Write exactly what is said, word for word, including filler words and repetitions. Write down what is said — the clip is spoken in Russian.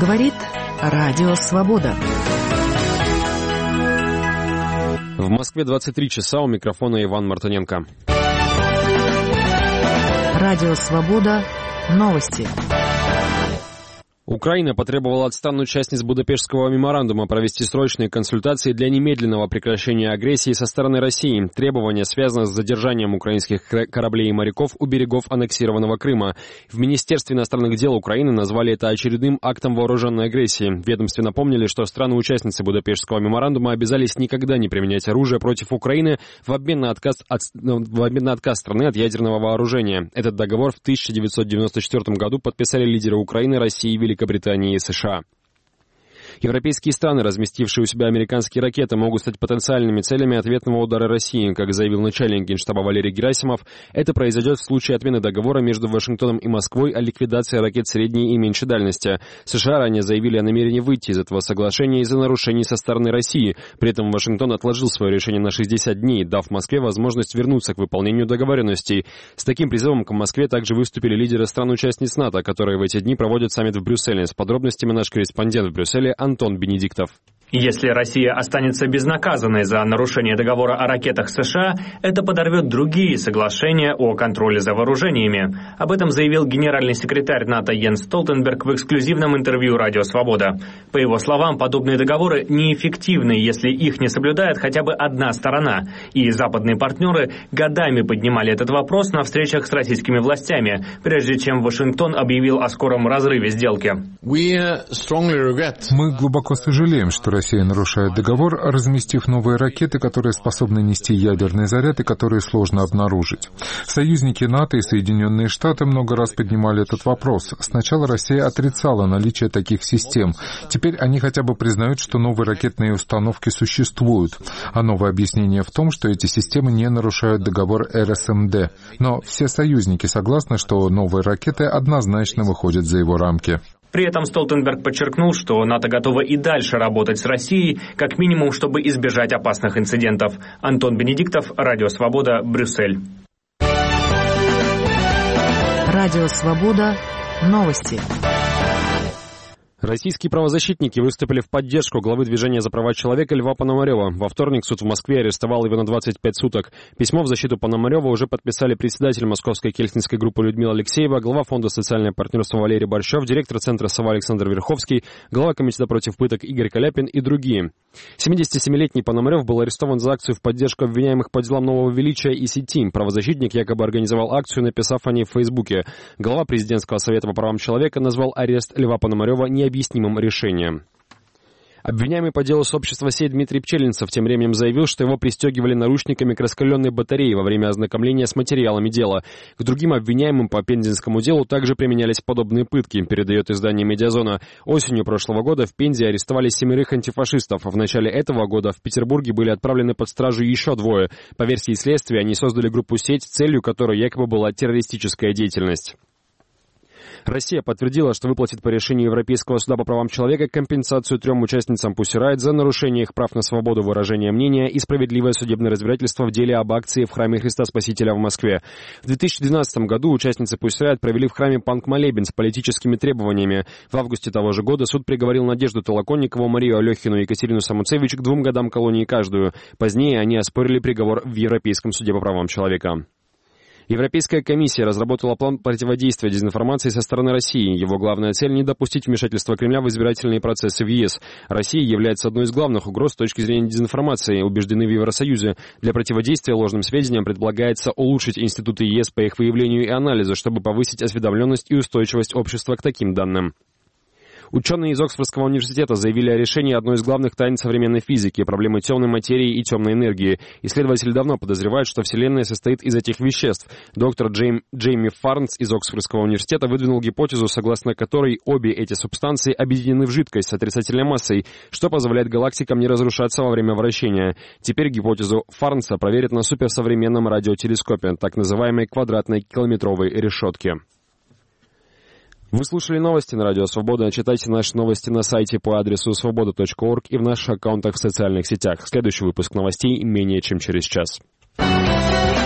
Говорит Радио Свобода. В Москве двадцать три часа, у микрофона Иван Мартыненко. Радио Свобода. Новости. Украина потребовала от стран-участниц Будапештского меморандума провести срочные консультации для немедленного прекращения агрессии со стороны России. Требования связаны с задержанием украинских кораблей и моряков у берегов аннексированного Крыма. В Министерстве иностранных дел Украины назвали это очередным актом вооруженной агрессии. В ведомстве напомнили, что страны-участницы Будапештского меморандума обязались никогда не применять оружие против Украины в обмен на отказ, от, в обмен на отказ страны от ядерного вооружения. Этот договор в тысяча девятьсот девяносто четвёртом году подписали лидеры Украины, России и Великобритании. Великобритании и США. Европейские страны, разместившие у себя американские ракеты, могут стать потенциальными целями ответного удара России. Как заявил начальник Генштаба Валерий Герасимов, это произойдет в случае отмены договора между Вашингтоном и Москвой о ликвидации ракет средней и меньшей дальности. США ранее заявили о намерении выйти из этого соглашения из-за нарушений со стороны России. При этом Вашингтон отложил свое решение на шестьдесят дней, дав Москве возможность вернуться к выполнению договоренностей. С таким призывом к Москве также выступили лидеры стран-участниц НАТО, которые в эти дни проводят саммит в Брюсселе. С подробностями наш корреспондент в Брюсселе Антон Бенедиктов. Если Россия останется безнаказанной за нарушение договора о ракетах США, это подорвет другие соглашения о контроле за вооружениями. Об этом заявил генеральный секретарь НАТО Йенс Столтенберг в эксклюзивном интервью «Радио Свобода». По его словам, подобные договоры неэффективны, если их не соблюдает хотя бы одна сторона. И западные партнеры годами поднимали этот вопрос на встречах с российскими властями, прежде чем Вашингтон объявил о скором разрыве сделки. Мы глубоко сожалеем, что Россия нарушает договор, разместив новые ракеты, которые способны нести ядерный заряд и которые сложно обнаружить. Союзники НАТО и Соединенные Штаты много раз поднимали этот вопрос. Сначала Россия отрицала наличие таких систем. Теперь они хотя бы признают, что новые ракетные установки существуют. А новое объяснение в том, что эти системы не нарушают договор эр эс эм дэ. Но все союзники согласны, что новые ракеты однозначно выходят за его рамки. При этом Столтенберг подчеркнул, что НАТО готово и дальше работать с Россией, как минимум, чтобы избежать опасных инцидентов. Антон Бенедиктов, Радио Свобода, Брюссель. Радио Свобода. Новости. Российские правозащитники выступили в поддержку главы движения за права человека Льва Пономарева. Во вторник суд в Москве арестовал его на двадцать пять суток. Письмо в защиту Пономарева уже подписали председатель Московской кельтинской группы Людмила Алексеева, глава фонда «Социальное партнерство» Валерий Борщев, директор Центра СОВА Александр Верховский, глава комитета против пыток Игорь Каляпин и другие. семидесятисемилетний Пономарев был арестован за акцию в поддержку обвиняемых по делам нового величия и сети. Правозащитник якобы организовал акцию, написав о ней в Фейсбуке. Глава президентского совета по правам человека назвал арест Льва Пономарева необъяснимым решением. Обвиняемый по делу сообщества «Сеть» Дмитрий Пчелинцев тем временем заявил, что его пристегивали наручниками к раскаленной батарее во время ознакомления с материалами дела. К другим обвиняемым по пензенскому делу также применялись подобные пытки, передает издание «Медиазона». Осенью прошлого года в Пензе арестовали семерых антифашистов. В начале этого года в Петербурге были отправлены под стражу еще двое. По версии следствия, они создали группу «Сеть», целью которой якобы была террористическая деятельность. Россия подтвердила, что выплатит по решению Европейского суда по правам человека компенсацию трем участницам Pussy Riot за нарушение их прав на свободу выражения мнения и справедливое судебное разбирательство в деле об акции в храме Христа Спасителя в Москве. В две тысячи двенадцатом году участницы Pussy Riot провели в храме панк-молебен с политическими требованиями. В августе того же года суд приговорил Надежду Толоконникову, Марию Алехину и Екатерину Самуцевич к двум годам колонии каждую. Позднее они оспорили приговор в Европейском суде по правам человека. Европейская комиссия разработала план противодействия дезинформации со стороны России. Его главная цель – не допустить вмешательства Кремля в избирательные процессы в ЕС. Россия является одной из главных угроз с точки зрения дезинформации, убеждены в Евросоюзе. Для противодействия ложным сведениям предполагается улучшить институты ЕС по их выявлению и анализу, чтобы повысить осведомленность и устойчивость общества к таким данным. Ученые из Оксфордского университета заявили о решении одной из главных тайн современной физики – проблемы темной материи и темной энергии. Исследователи давно подозревают, что Вселенная состоит из этих веществ. Доктор Джейм, Джейми Фарнс из Оксфордского университета выдвинул гипотезу, согласно которой обе эти субстанции объединены в жидкость с отрицательной массой, что позволяет галактикам не разрушаться во время вращения. Теперь гипотезу Фарнса проверят на суперсовременном радиотелескопе, так называемой квадратной километровой решетке. Вы слушали новости на Радио Свобода. Читайте наши новости на сайте по адресу свобода точка орг и в наших аккаунтах в социальных сетях. Следующий выпуск новостей менее чем через час.